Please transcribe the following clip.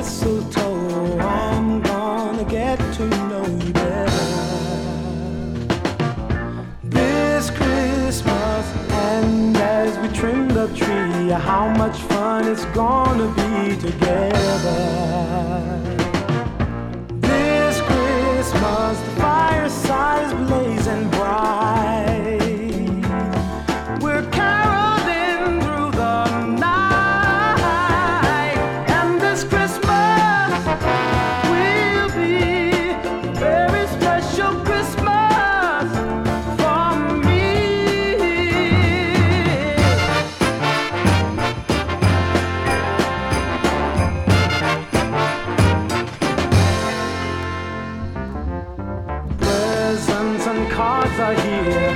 mistletoe, I'm gonna get to know you better this Christmas. And as we trim the tree, how much fun it's gonna be together this Christmas. The fireside is blazing bright, we're caroling through the night, and this Christmas will be a very special Christmas for me. Presents and cards are here,